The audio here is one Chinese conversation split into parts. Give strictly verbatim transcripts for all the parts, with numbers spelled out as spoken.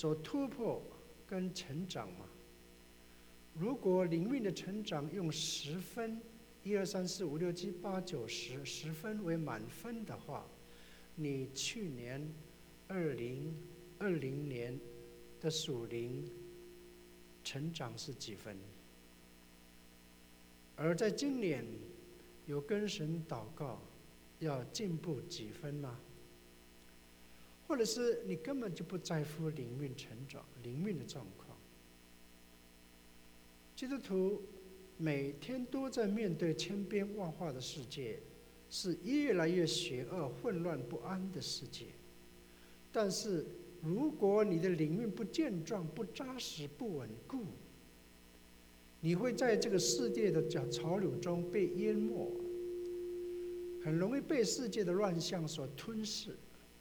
所突破跟成长嘛。如果灵命的成长用十分，一二三四五六七八九十，十分为满分的话，你去年二零二零年的属灵成长是几分？而在今年有跟神祷告要进步几分吗？或者是你根本就不在乎灵命成长、灵命的状况？基督徒每天都在面对千变万化的世界，是越来越邪恶、混乱不安的世界。但是如果你的灵命不健壮、不扎实、不稳固，你会在这个世界的潮流中被淹没，很容易被世界的乱象所吞噬。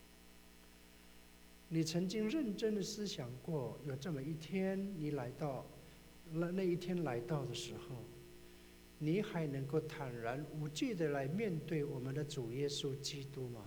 你曾经认真的思想过，有这么一天你来到，那那一天来到的时候，你还能够坦然无惧的来面对我们的主耶稣基督吗？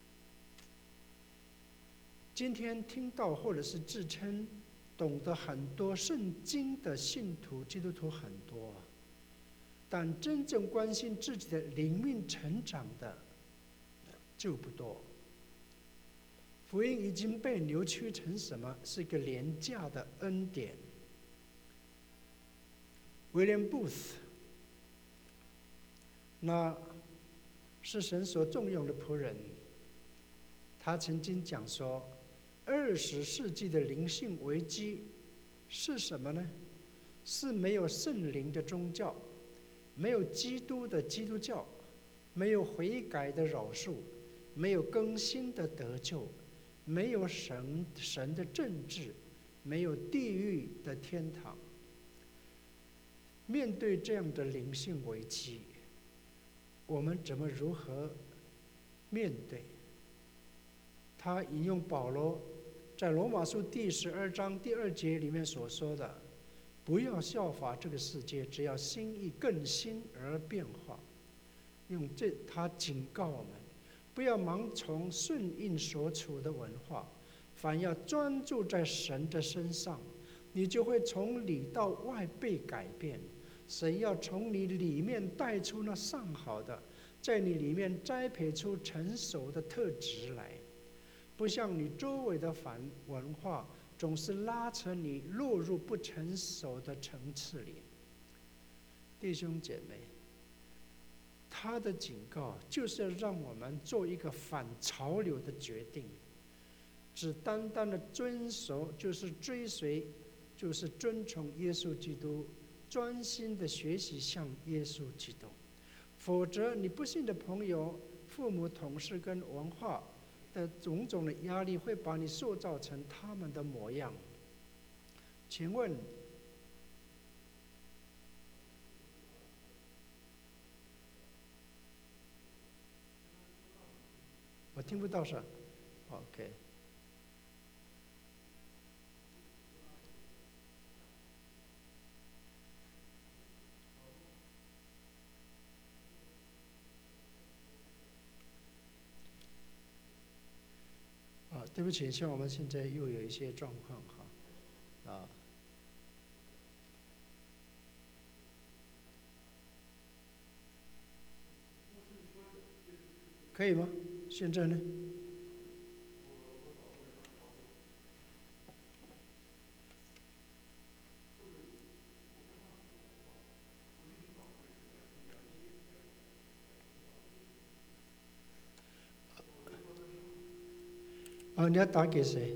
今天听到或者是自称懂得很多圣经的信徒、基督徒很多，但真正关心自己的灵命成长的就不多。福音已经被扭曲成什么？是一个廉价的恩典。威廉布斯，那是神所重用的仆人，他曾经讲说，二十世纪的灵性危机是什么呢？是没有圣灵的宗教，没有基督的基督教，没有悔改的饶恕，没有更新的得救，没有神神的政治，没有地狱的天堂。面对这样的灵性危机，我们怎么如何面对？他引用保罗在罗马书第十二章第二节里面所说的：“不要效法这个世界，只要心意更新而变化。”用这，他警告我们，不要盲从顺应所处的文化，反要专注在神的身上，你就会从里到外被改变。神要从你里面带出那上好的，在你里面栽培出成熟的特质来，不像你周围的反文化总是拉扯你落入不成熟的层次里。弟兄姐妹，他的警告就是要让我们做一个反潮流的决定，只单单的遵守，就是追随，就是遵从耶稣基督，专心的学习像耶稣基督。否则你不信的朋友、父母、同事跟文化的种种的压力会把你塑造成他们的模样。请问我听不到是 OK。啊，对不起，像我们现在又有一些状况哈，啊，可以吗？现在呢？啊，你要打给谁？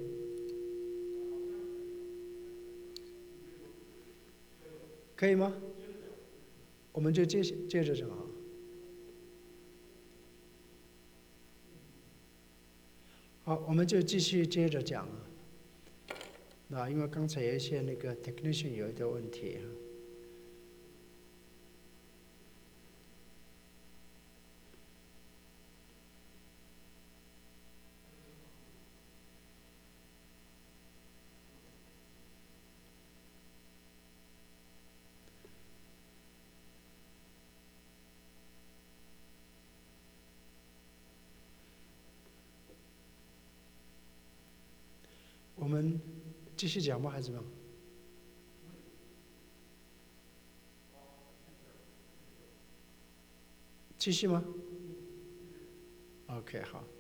可以吗？我们就接接着讲啊。好，我们就继续接着讲啊。那因为刚才有一些那个 technician 有一个问题啊。我们继续讲吗？还是怎么样？继续吗 ？OK， 好。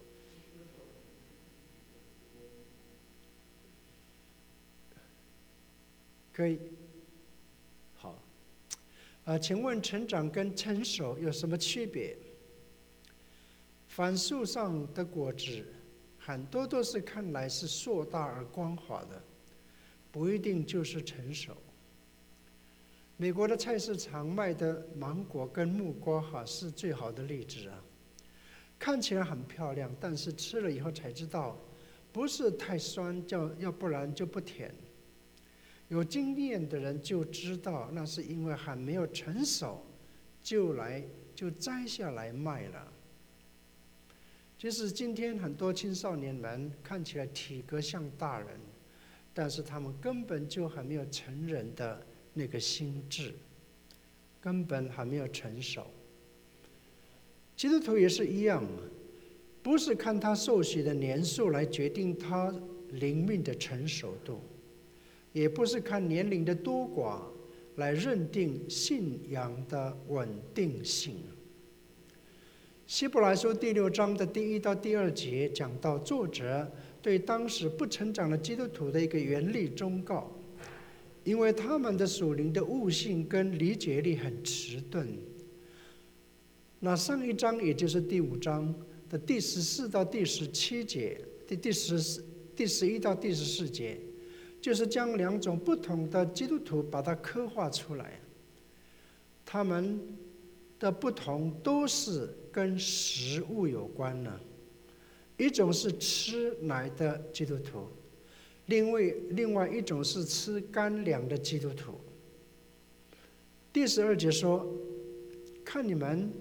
可以。好。啊，请问成长跟成熟有什么区别？凡树上的果子，很多都是看来是硕大而光滑的，不一定就是成熟。美国的菜市场卖的芒果跟木瓜哈是最好的例子啊，看起来很漂亮，但是吃了以后才知道，不是太酸，叫要不然就不甜。有经验的人就知道，那是因为还没有成熟，就来就摘下来卖了。即使今天很多青少年们看起来体格像大人，但是他们根本就还没有成人的那个心智，根本还没有成熟。基督徒也是一样，不是看他受洗的年数来决定他灵命的成熟度，也不是看年龄的多寡来认定信仰的稳定性。希伯来书第六章的第一到第二节讲到作者对当时不成长的基督徒的一个严厉忠告，因为他们的属灵的悟性跟理解力很迟钝。那上一章也就是第五章的第十四到第十七节，第第十第十一到第十四节，就是将两种不同的基督徒把它刻画出来。他们的不同都是跟食物有关的，一种是吃奶的基督徒，另外另外一种是吃干粮的基督徒。第十二节说：“看你们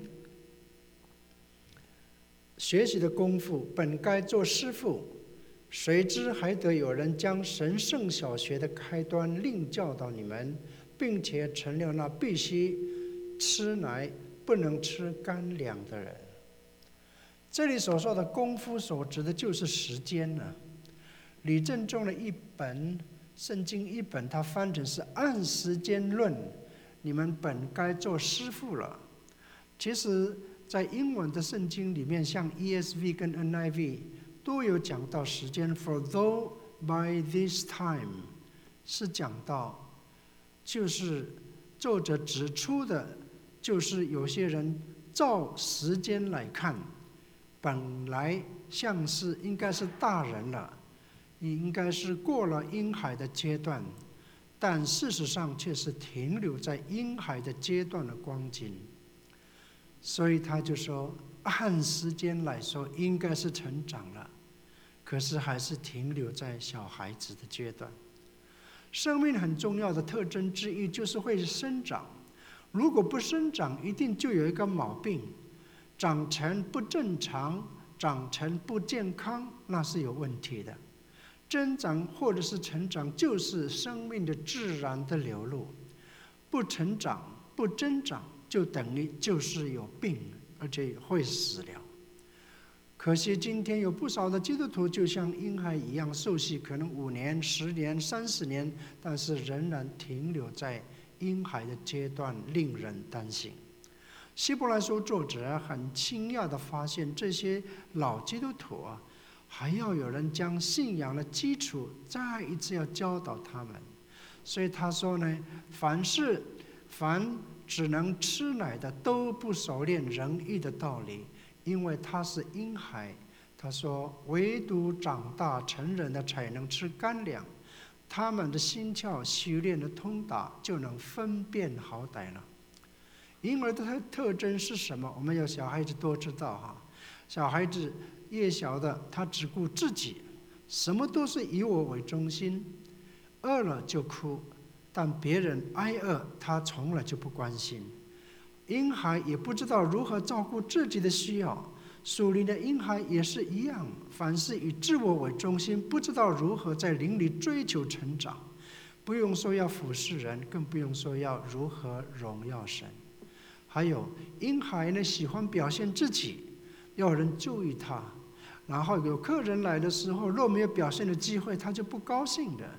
学习的功夫，本该做师傅，谁知还得有人将神圣小学的开端另教导你们，并且成了那必须吃奶不能吃干粮的人。”这里所说的功夫所指的就是时间呢。李正中的一本圣经一本，他翻成是按时间论，你们本该做师傅了。其实在英文的圣经里面，像 E S V 跟 N I V 都有讲到时间 ，For though by this time 是讲到，就是作者指出的，就是有些人照时间来看，本来像是应该是大人了，你应该是过了婴孩的阶段，但事实上却是停留在婴孩的阶段的光景。所以他就说，按时间来说应该是成长了，可是还是停留在小孩子的阶段。生命很重要的特征之一就是会生长，如果不生长，一定就有一个毛病，长成不正常，长成不健康，那是有问题的。增长或者是成长，就是生命的自然的流露。不成长、不增长，就等于就是有病，而且会死了。可惜今天有不少的基督徒就像婴孩一样受洗，可能五年、十年、三十年，但是仍然停留在婴孩的阶段，令人担心。希伯来书作者很惊讶地发现，这些老基督徒啊，还要有人将信仰的基础再一次要教导他们。所以他说呢，凡是凡只能吃奶的，都不熟练仁义的道理，因为他是婴孩。他说，唯独长大成人的才能吃干粮，他们的心窍习练的通达，就能分辨好歹了。婴儿的特征是什么？我们有小孩子都知道哈。小孩子越小的，他只顾自己，什么都是以我为中心，饿了就哭，但别人挨饿，他从来就不关心。婴孩也不知道如何照顾自己的需要，属灵的婴孩也是一样，凡事以自我为中心，不知道如何在灵里追求成长，不用说要服侍人，更不用说要如何荣耀神。还有婴孩呢，喜欢表现自己，要有人注意他，然后有客人来的时候，若没有表现的机会，他就不高兴的。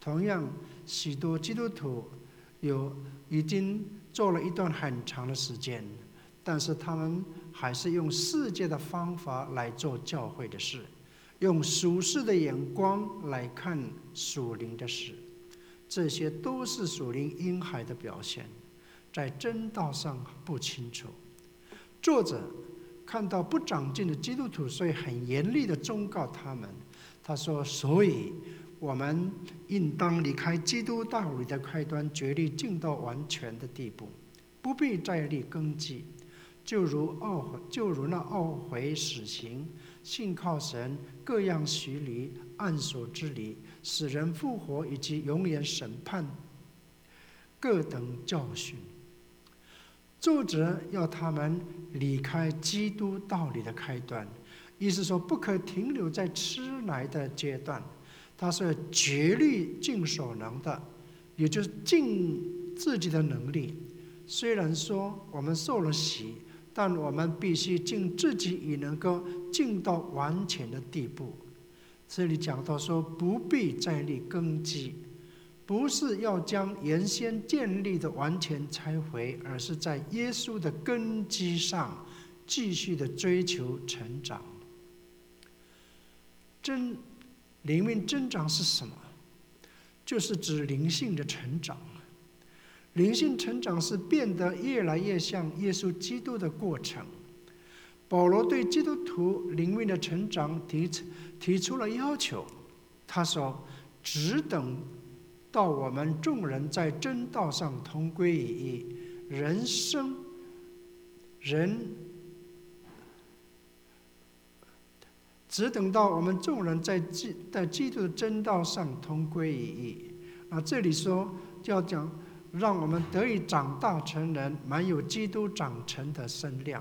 同样，许多基督徒有已经做了一段很长的时间，但是他们还是用世界的方法来做教会的事，用俗世的眼光来看属灵的事，这些都是属灵婴孩的表现，在真道上不清楚。作者看到不长进的基督徒，所以很严厉地忠告他们。他说：“所以我们应当离开基督道理的开端，决力进到完全的地步，不必再立根基。就如懊悔，就如那懊悔死刑、信靠神、各样洗礼、按手之礼、使人复活以及永远审判，各等教训。”作者要他们离开基督道理的开端，意思说不可停留在吃奶的阶段。他是竭力尽所能的，也就是尽自己的能力。虽然说我们受了洗，但我们必须尽自己也能够尽到完全的地步。这里讲到说，不必再立根基，不是要将原先建立的完全拆毁，而是在耶稣的根基上继续的追求成长。真灵命增长是什么？就是指灵性的成长。灵性成长是变得越来越像耶稣基督的过程。保罗对基督徒灵命的成长提提出了要求，他说：“只等到我们众人在真道上同归于一，人生人。”只等到我们众人在基在基督的真道上同归于一。啊，这里说就要讲，让我们得以长大成人，满有基督长成的身量。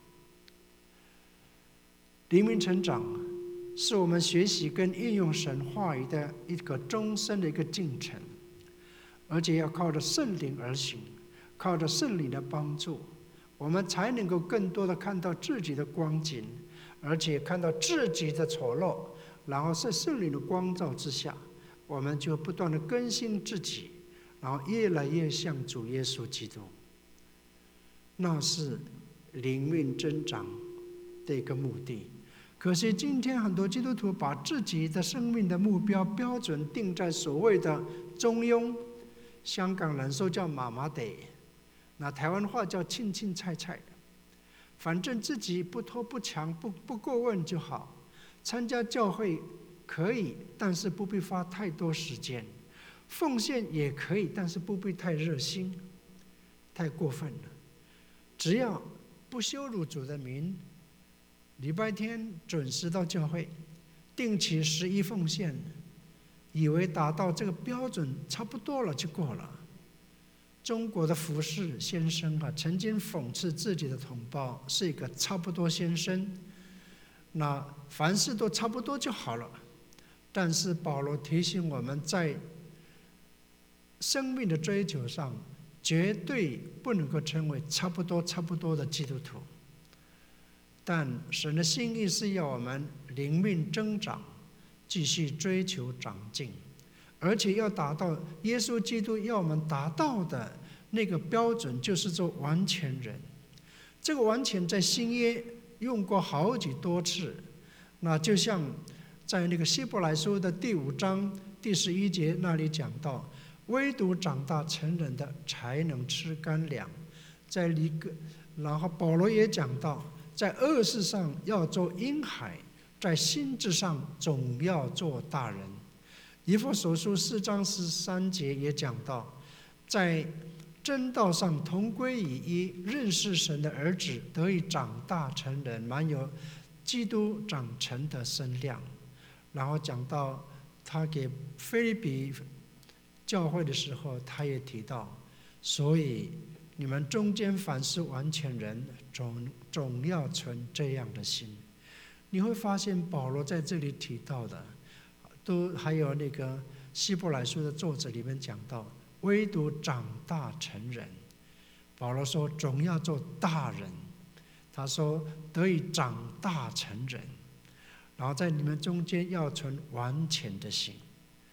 灵命成长是我们学习跟运用神话语的一个终身的一个进程，而且要靠着圣灵而行，靠着圣灵的帮助，我们才能够更多的看到自己的光景，而且看到自己的丑陋，然后在圣灵的光照之下，我们就不断的更新自己，然后越来越像主耶稣基督。那是灵命增长的一个目的。可是今天很多基督徒把自己的生命的目标标准定在所谓的中庸，香港人说叫麻麻地，那台湾话叫青青菜菜，反正自己不拖不强，不不过问就好。参加教会可以，但是不必花太多时间；奉献也可以，但是不必太热心，太过分了。只要不羞辱主的名，礼拜天准时到教会，定期十一奉献，以为达到这个标准差不多了就过了。中国的服侍先生啊，曾经讽刺自己的同胞是一个差不多先生，那凡事都差不多就好了。但是保罗提醒我们，在生命的追求上，绝对不能够成为差不多差不多的基督徒。但神的心意是要我们灵命增长，继续追求长进，而且要达到耶稣基督要我们达到的那个标准，就是做完全人。这个完全在新约用过好几多次，那就像在那个希伯来书的第五章第十一节那里讲到，唯独长大成人的才能吃干粮。在一个，然后保罗也讲到，在恶事上要做婴孩，在心智上总要做大人。以弗所书四章十三节也讲到，在真道上同归于一，认识神的儿子，得以长大成人，满有基督长成的身量。然后讲到他给腓立比教会的时候，他也提到，所以你们中间凡是完全人，总总要存这样的心。你会发现保罗在这里提到的，都还有那个希伯来书的作者里面讲到，唯独长大成人。保罗说总要做大人，他说得以长大成人，然后在你们中间要存完全的心。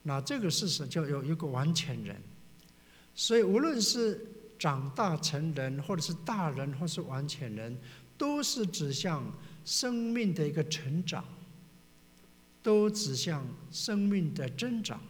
那这个事实就有一个完全人。所以无论是长大成人，或者是大人，或是完全人，都是指向生命的一个成长，都指向生命的增长。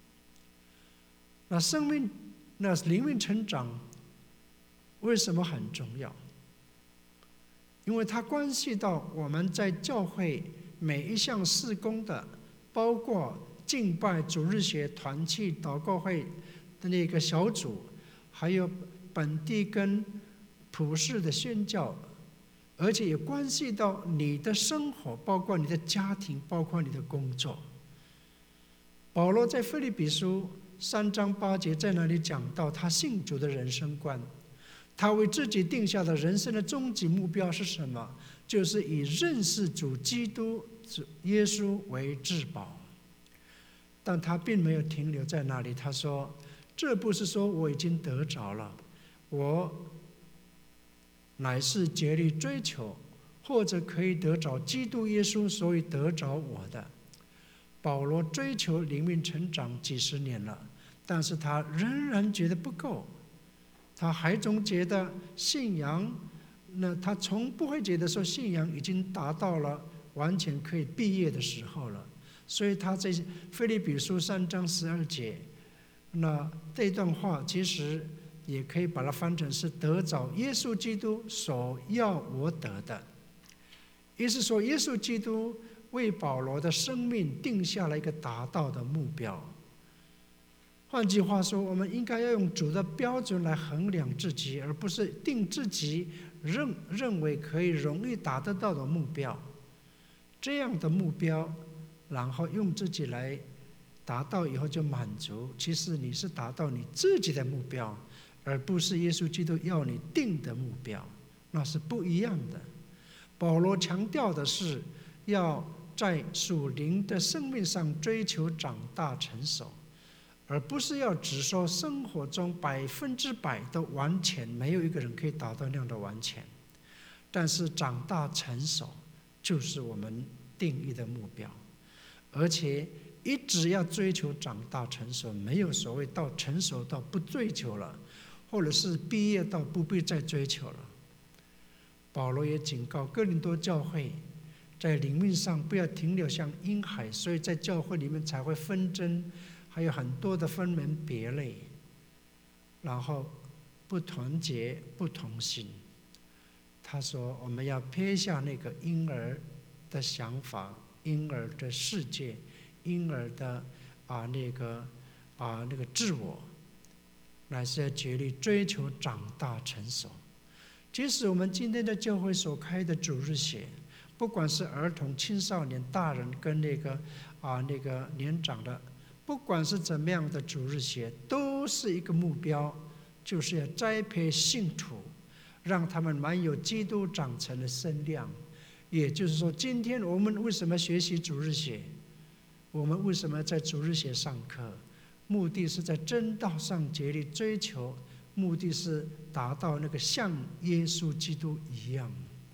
那生命，那灵命成长为什么很重要？因为它关系到我们在教会每一项事工的，包括敬拜、主日学、团契、祷告会的那个小组，还有本地跟普世的宣教，而且也关系到你的生活，包括你的家庭，包括你的工作。保罗在腓立比书三章八节在那里讲到他信主的人生观，他为自己定下的人生的终极目标是什么？就是以认识主基督耶稣为至宝。但他并没有停留在那里，他说，这不是说我已经得着了，我乃是竭力追求，或者可以得着基督耶稣，所以得着我的。保罗追求灵命成长几十年了，但是他仍然觉得不够，他还总觉得信仰，那他从不会觉得说信仰已经达到了完全可以毕业的时候了。所以他在腓立比书三章十二节，那这段话其实也可以把它翻成是得着耶稣基督所要我得的。意思说，耶稣基督为保罗的生命定下了一个达到的目标。换句话说，我们应该要用主的标准来衡量自己，而不是定自己认认为可以容易达得到的目标。这样的目标，然后用自己来达到以后就满足，其实你是达到你自己的目标，而不是耶稣基督要你定的目标，那是不一样的。保罗强调的是要在属灵的生命上追求长大成熟，而不是要只说生活中百分之百的完全，没有一个人可以达到那样的完全。但是长大成熟就是我们定义的目标，而且一直要追求长大成熟，没有所谓到成熟到不追求了，或者是毕业到不必再追求了。保罗也警告哥林多教会，在灵命上不要停留像婴孩，所以在教会里面才会纷争，还有很多的分门别类，然后不团结、不同心。他说，我们要撇下那个婴儿的想法、婴儿的世界、婴儿的啊那个啊那个自我，乃是要竭力追求长大成熟。即使我们今天的教会所开的主日学，不管是儿童、青少年、大人跟那个啊那个年长的，不管是怎么样的主日学，都是一个目标，就是要栽培信徒，让他们满有基督长成的身量。也就是说，今天我们为什么学习主日学？我们为什么在主日学上课？目的是在真道上竭力追求，目的是达到那个像耶稣基督一样。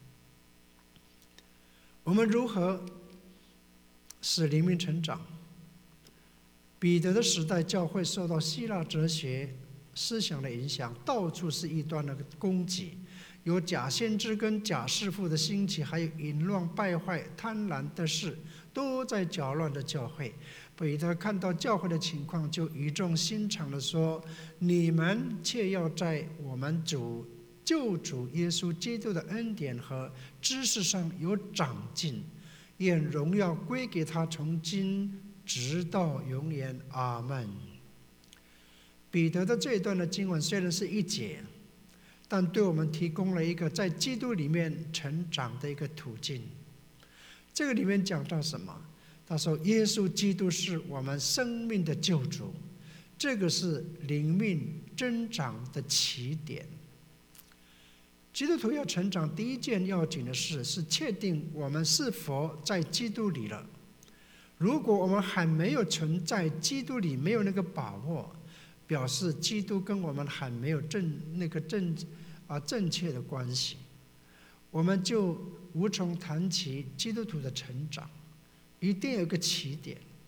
我们如何使灵命成长？彼得的时代，教会受到希腊哲学思想的影响，到处是异端的攻击，有假先知跟假师傅的兴起，还有淫乱、败坏、贪婪的事，都在搅乱着教会。彼得看到教会的情况，就语重心长地说：“你们却要在我们主救主耶稣基督的恩典和知识上有长进，愿荣耀归给他，从今直到永远。阿们。”彼得的这一段的经文虽然是一节，但对我们提供了一个在基督里面成长的一个途径。这个里面讲到什么？他说，耶稣基督是我们生命的救主，这个是灵命增长的起点。基督徒要成长，第一件要紧的事是确定我们是否在基督里了。如果我们还没有存在基督里，没有那个把握，表示基督跟我们还没有正那个正啊正确的关系，我们就无从谈起基督徒的成长。一定有一个起点，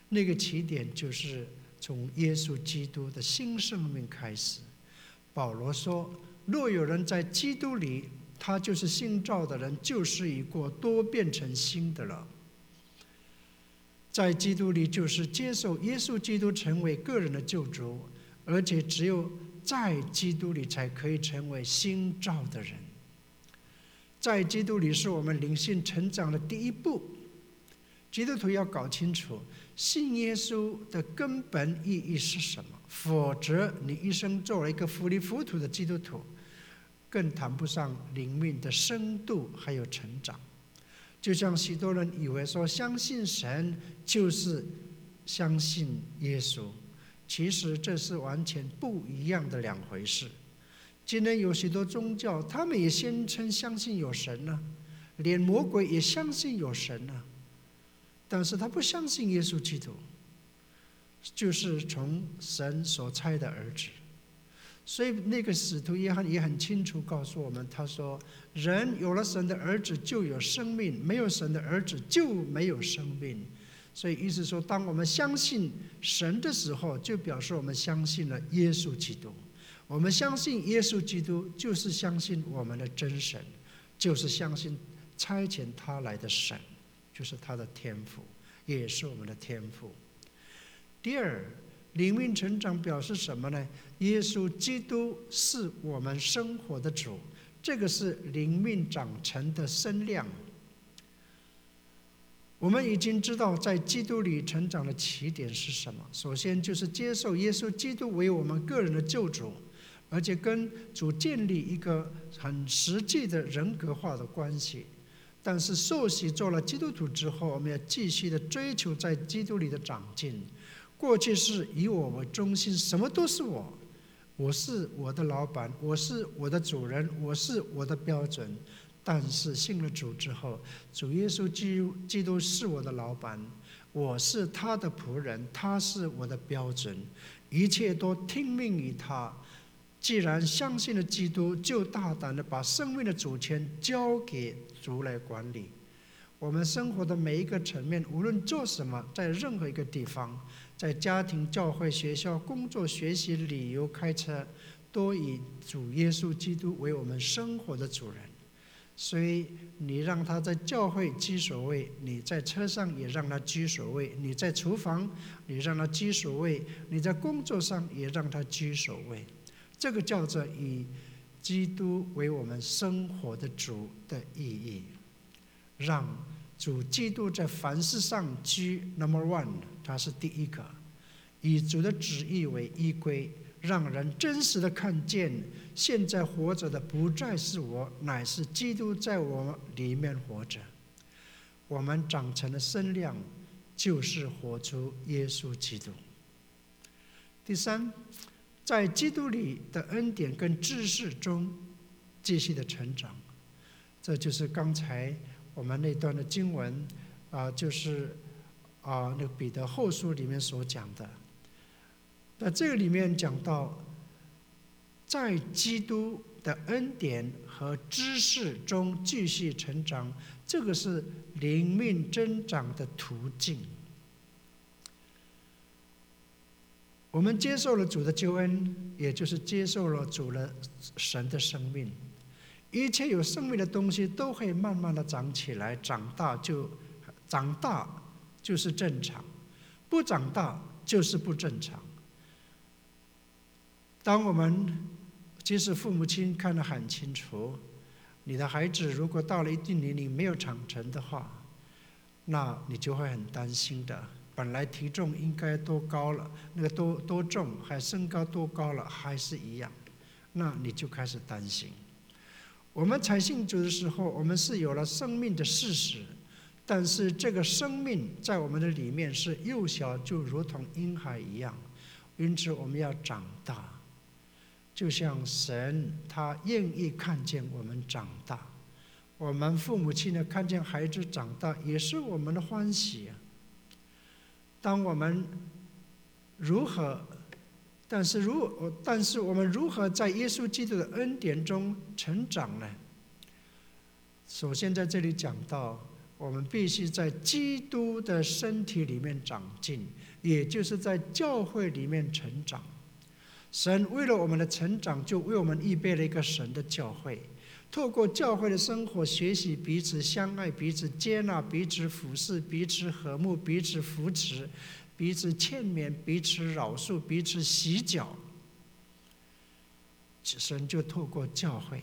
那个起点就是从耶稣基督的新生命开始。保罗说：若有人在基督里，他就是新造的人，旧事已过，都变成新的了。在基督里就是接受耶稣基督成为个人的救主，而且只有在基督里才可以成为新造的人。在基督里是我们灵性成长的第一步。基督徒要搞清楚信耶稣的根本意义是什么，否则你一生做了一个糊里糊涂的基督徒，更谈不上灵命的深度还有成长。就像许多人以为说相信神就是相信耶稣，其实这是完全不一样的两回事。今天有许多宗教，他们也宣称相信有神呢、啊，连魔鬼也相信有神呢、啊，但是他不相信耶稣基督就是从神所差的儿子。所以那个使徒约翰也很清楚告诉我们，他说人有了神的儿子就有生命，没有神的儿子就没有生命。所以意思说，当我们相信神的时候，就表示我们相信了耶稣基督。我们相信耶稣基督，就是相信我们的真神，就是相信差遣他来的神，就是他的天父，也是我们的天父。第二，灵命成长表示什么呢？耶稣基督是我们生活的主，这个是灵命长成的身量。我们已经知道在基督里成长的起点是什么，首先就是接受耶稣基督为我们个人的救主，而且跟主建立一个很实际的人格化的关系。但是受洗做了基督徒之后，我们要继续的追求在基督里的长进。过去是以我为中心，什么都是我，我是我的老板，我是我的主人，我是我的标准。但是信了主之后，主耶稣基督是我的老板，我是他的仆人，他是我的标准，一切都听命于他。既然相信了基督，就大胆的把生命的主权交给主来管理。我们生活的每一个层面，无论做什么，在任何一个地方，在家庭、教会、学校、工作、学习、旅游、开车，都以主耶稣基督为我们生活的主人。所以你让他在教会居首位，你在车上也让他居首位，你在厨房你让他居首位，你在工作上也让他居首位。这个叫做以基督为我们生活的主的意义，让主基督在凡事上居 number one， 他是第一个，以主的旨意为依归，让人真实的看见现在活着的不再是我，乃是基督在我里面活着。我们长成的身量就是活出耶稣基督。第三，在基督里的恩典跟知识中继续的成长，这就是刚才我们那段的经文啊、呃，就是啊、呃、那个彼得后书里面所讲的。在这个里面讲到，在基督的恩典和知识中继续成长，这个是灵命增长的途径。我们接受了主的救恩，也就是接受了主的神的生命。一切有生命的东西都会慢慢的长起来，长大就长大就是正常，不长大就是不正常。当我们即使父母亲看得很清楚，你的孩子如果到了一定年龄没有长成的话，那你就会很担心的。本来体重应该多高了，那个多多重，还身高多高了，还是一样，那你就开始担心。我们才信主的时候，我们是有了生命的事实，但是这个生命在我们的里面是幼小，就如同婴孩一样，因此我们要长大。就像神他愿意看见我们长大，我们父母亲呢看见孩子长大也是我们的欢喜啊。当我们如何但是如但是我们如何在耶稣基督的恩典中成长呢？首先在这里讲到， 我们必须在基督的身体里面长进，也就是在教会里面成长。神为了我们的成长，就为我们预备了一个神的教会，透过教会的生活，学习彼此相爱，彼此接纳，彼此俯视，彼此和睦，彼此扶持，彼此劝勉，彼此饶恕，彼此洗脚。神就透过教会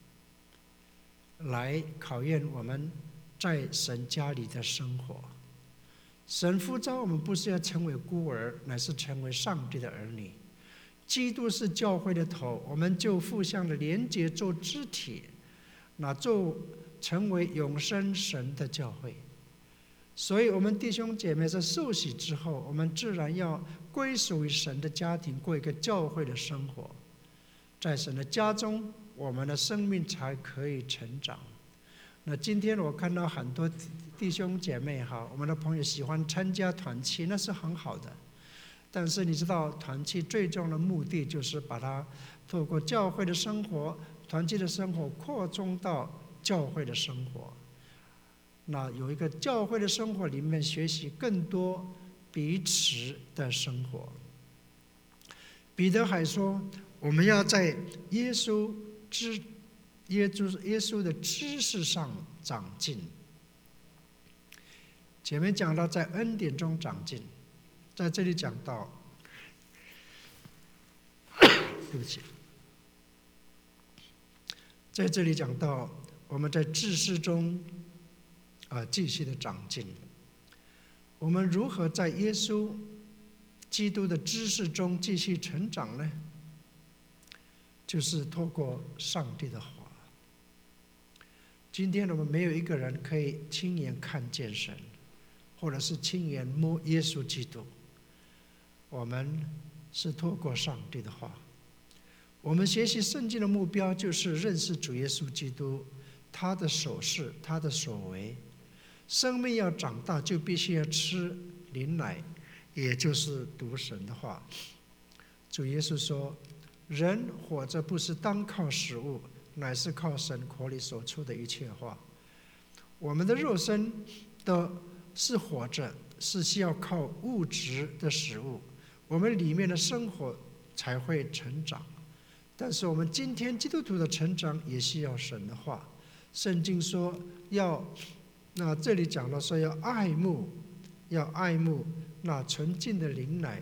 来考验我们在神家里的生活。神呼召我们不是要成为孤儿，乃是成为上帝的儿女。基督是教会的头，我们就互相的连结做肢体，那就成为永生神的教会。所以我们弟兄姐妹在受洗之后，我们自然要归属于神的家庭，过一个教会的生活。在神的家中，我们的生命才可以成长。那今天我看到很多弟兄姐妹哈，我们的朋友喜欢参加团契，那是很好的。但是你知道，团契最终的目的就是把它透过教会的生活、团契的生活扩充到教会的生活。那有一个教会的生活里面学习更多彼此的生活。彼得还说，我们要在耶稣知耶稣耶稣的知识上长进。前面讲到在恩典中长进，在这里讲到，对不起，在这里讲到我们在知识中啊继续的长进。我们如何在耶稣基督的知识中继续成长呢？就是透过上帝的话。今天我们没有一个人可以亲眼看见神，或者是亲眼摸耶稣基督。我们是透过上帝的话。我们学习圣经的目标就是认识主耶稣基督，他的手势，他的所为。生命要长大，就必须要吃灵奶，也就是读神的话。主耶稣说，人活着不是单靠食物，乃是靠神口里所出的一切话。我们的肉身的是活着，是需要靠物质的食物，我们里面的生活才会成长。但是我们今天基督徒的成长也需要神的话。圣经说要，那这里讲到说要爱慕，要爱慕那纯净的灵奶，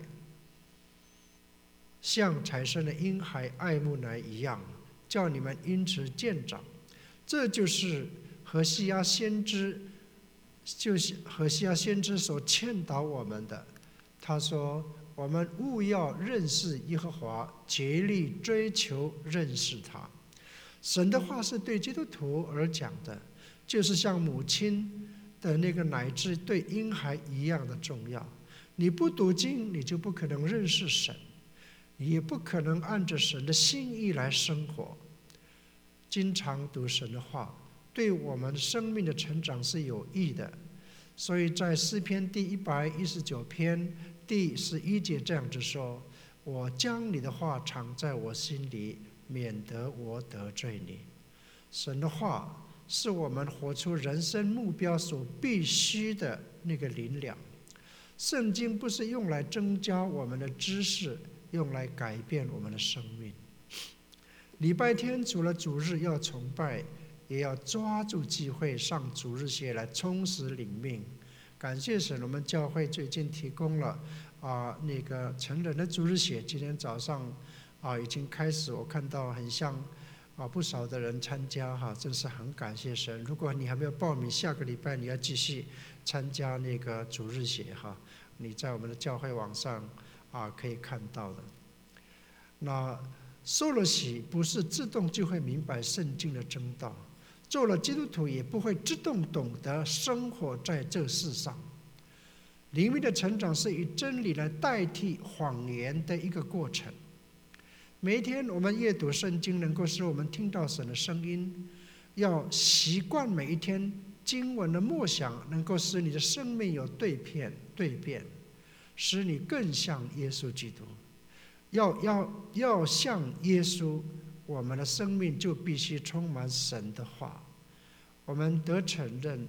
像产生的婴孩爱慕奶一样，叫你们因此渐长。这就是何西阿先知，就是何西阿先知所劝导我们的。他说，我们务要认识耶和华，竭力追求认识他。神的话是对基督徒而讲的，就是像母亲的那个奶汁对婴孩一样的重要。你不读经，你就不可能认识神，也不可能按着神的心意来生活。经常读神的话，对我们生命的成长是有益的。所以在诗篇第一百一十九篇第十一节这样子说，我将你的话藏在我心里，免得我得罪你。神的话是我们活出人生目标所必须的那个灵粮。圣经不是用来增加我们的知识，用来改变我们的生命。礼拜天除了主日要崇拜，也要抓住机会上主日学来充实灵命。感谢神，我们教会最近提供了啊、呃、那个成人的主日学，今天早上啊、呃、已经开始，我看到很像啊、呃、不少的人参加哈，真是很感谢神。如果你还没有报名，下个礼拜你要继续参加那个主日学哈，你在我们的教会网上啊、呃、可以看到的。那受了洗不是自动就会明白圣经的真道。做了基督徒也不会自动懂得生活在这世上。灵命的成长是以真理来代替谎言的一个过程。每一天我们阅读圣经，能够使我们听到神的声音。要习惯每一天经文的默想，能够使你的生命有蜕变，蜕变，使你更像耶稣基督。要要要像耶稣，我们的生命就必须充满神的话。我们得承认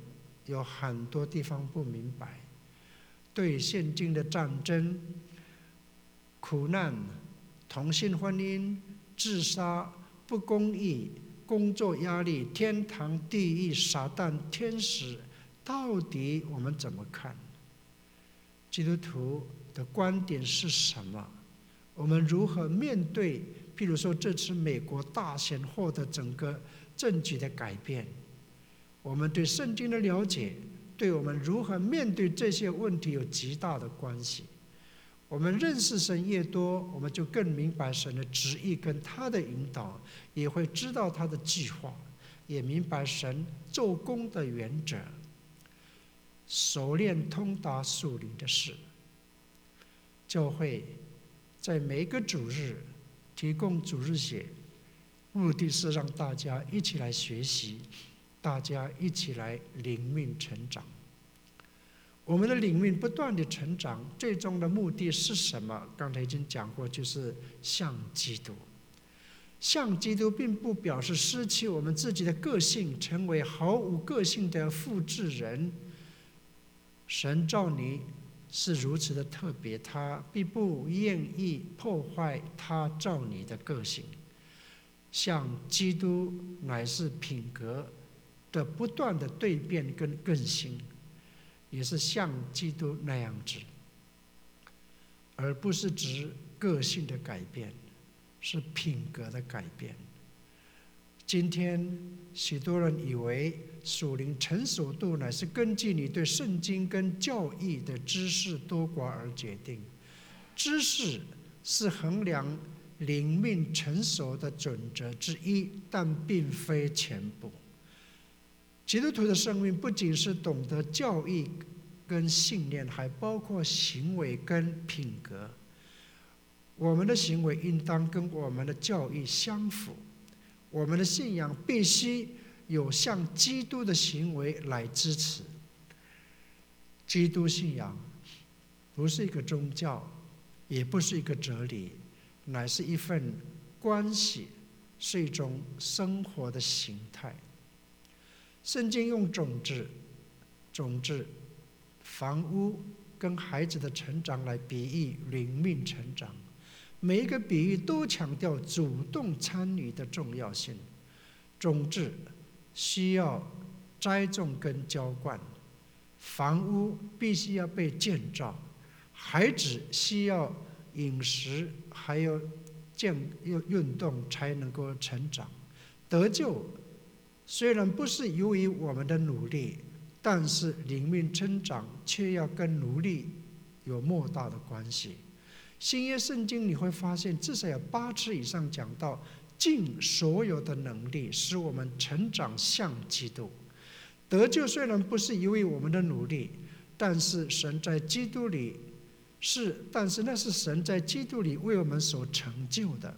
有很多地方不明白，对现今的战争、苦难、同性婚姻、自杀、不公义、工作压力、天堂、地狱、撒旦、天使，到底我们怎么看？基督徒的观点是什么？我们如何面对？譬如说，这次美国大选后的整个政局的改变，我们对圣经的了解，对我们如何面对这些问题有极大的关系。我们认识神越多，我们就更明白神的旨意跟他的引导，也会知道他的计划，也明白神做工的原则，熟练通达属灵的事。教会在每个主日提供主日学，目的是让大家一起来学习，大家一起来灵命成长。我们的灵命不断的成长，最终的目的是什么？刚才已经讲过，就是像基督。像基督并不表示失去我们自己的个性，成为毫无个性的复制人。神造你是如此的特别，他并不愿意破坏他造你的个性。像基督乃是品格的不断的蜕变跟更新，也是像基督那样子，而不是指个性的改变，是品格的改变。今天许多人以为属灵成熟度乃是根据你对圣经跟教义的知识多寡而决定，知识是衡量灵命成熟的准则之一，但并非全部。基督徒的生命不仅是懂得教义跟信念，还包括行为跟品格。我们的行为应当跟我们的教义相符，我们的信仰必须有像基督的行为来支持。基督信仰不是一个宗教，也不是一个哲理，乃是一份关系，是一种生活的形态。圣经用种子、种子、房屋跟孩子的成长来比喻灵命成长，每一个比喻都强调主动参与的重要性。种子需要栽种跟浇灌，房屋必须要被建造，孩子需要饮食还有健运动才能够成长。得救虽然不是由于我们的努力，但是灵命增长却要跟努力有莫大的关系。新约圣经你会发现，至少有八次以上讲到尽所有的能力，使我们成长像基督。得救虽然不是由于我们的努力，但是神在基督里是，但是那是神在基督里为我们所成就的。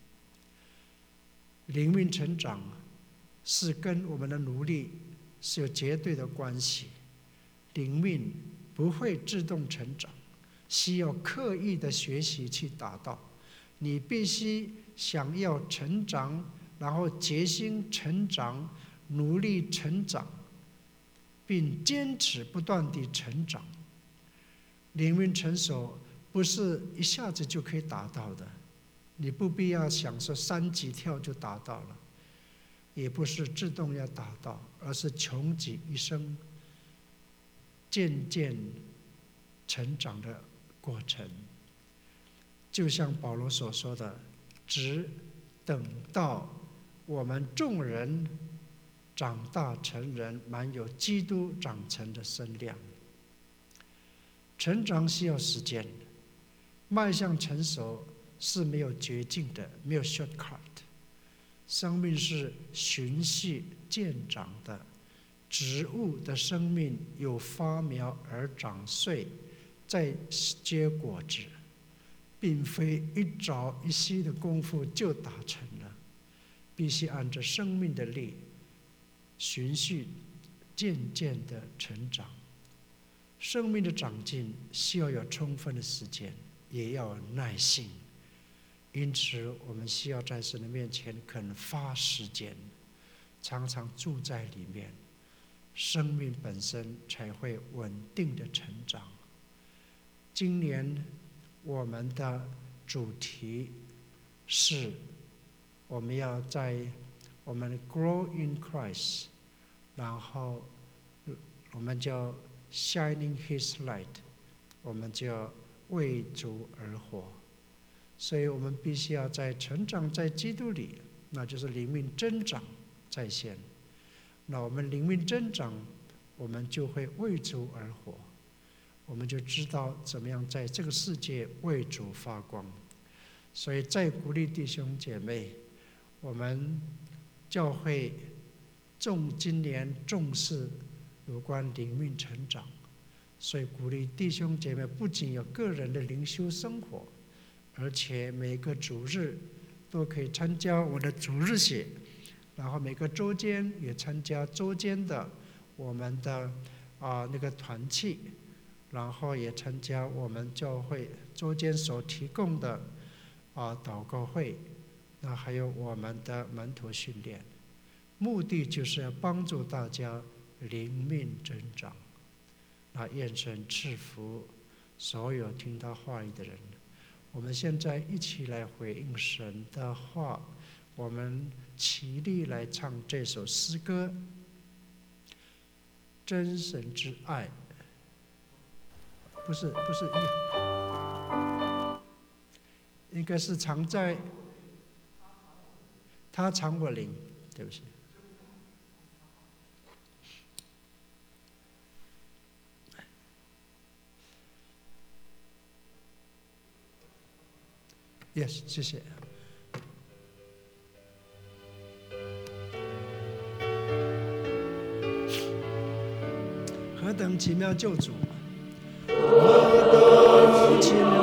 灵命成长是跟我们的努力是有绝对的关系。灵命不会自动成长，需要刻意的学习去达到。你必须想要成长，然后决心成长，努力成长，并坚持不断地成长。灵命成熟不是一下子就可以达到的，你不必要想说三级跳就达到了，也不是自动要达到，而是穷极一生渐渐成长的过程。就像保罗所说的，只等到我们众人长大成人，满有基督长成的身量。成长需要时间，迈向成熟是没有捷径的，没有 shortcut。生命是循序渐长的，植物的生命有发苗而长穗，再结果子，并非一朝一夕的功夫就达成了，必须按着生命的力，循序渐渐的成长。生命的长进需要有充分的时间，也要有耐性。因此我们需要在神的面前肯花时间，常常住在里面， 生命本身才会稳定的成长。今年我们的主题是，我们要在我们 grow in Christ， 然后我们就 shining His light， 我们就为主而活。所以我们必须要在成长在基督里，那就是灵命增长在先。那我们灵命增长，我们就会为主而活，我们就知道怎么样在这个世界为主发光。所以再鼓励弟兄姐妹，我们教会重今年重视有关灵命成长，所以鼓励弟兄姐妹不仅有个人的灵修生活，而且每个主日都可以参加我的主日学，然后每个周间也参加周间的我们的啊那个团契，然后也参加我们教会周间所提供的啊祷告会，那还有我们的门徒训练，目的就是要帮助大家灵命增长。那愿神赐福所有听他话语的人。我们现在一起来回应神的话，我们齐力来唱这首诗歌，真神之爱。不是不是应该是藏在他藏我灵，对不起。Yes， 谢谢。何等奇妙救主！何等奇妙